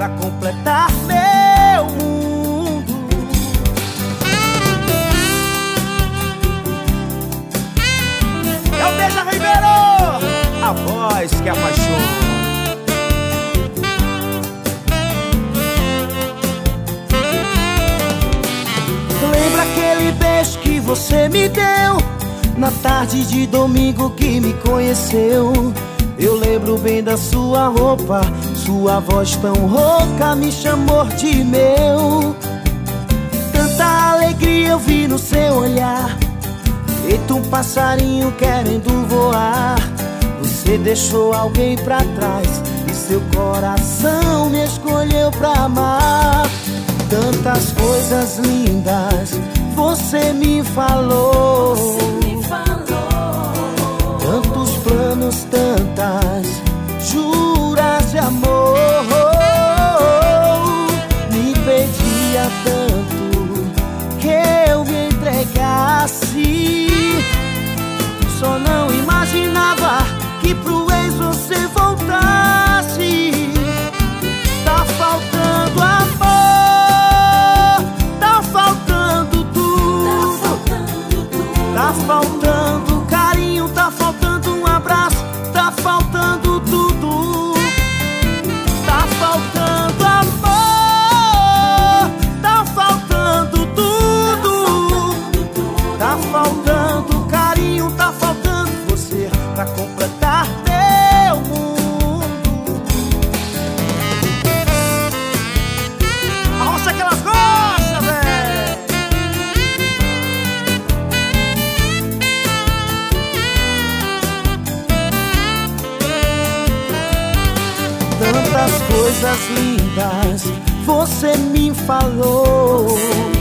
pra completar meu mundo. É o Deja Ribeiro, a voz que apaixona. Lembra aquele beijo que você me deu na tarde de domingo que me conheceu? Eu lembro bem da sua roupa, sua voz tão rouca me chamou de meu. Tanta alegria eu vi no seu olhar, feito um passarinho querendo voar. Você deixou alguém pra trás e seu coração me escolheu pra amar. Tantas coisas lindas você me falou, tantos planos, tantas juras de amor. Me pedia tanto que eu me entregasse, só não imaginava que pro ex você voltasse. Tá faltando amor, tá faltando tudo, tá faltando carinho, tá faltando um abraço, tá faltando tudo. Tá faltando amor, tá faltando tudo, tá faltando carinho, tá faltando você pra completar meu mundo. A roça que elas gostam, velho. Tantas coisas lindas você me falou,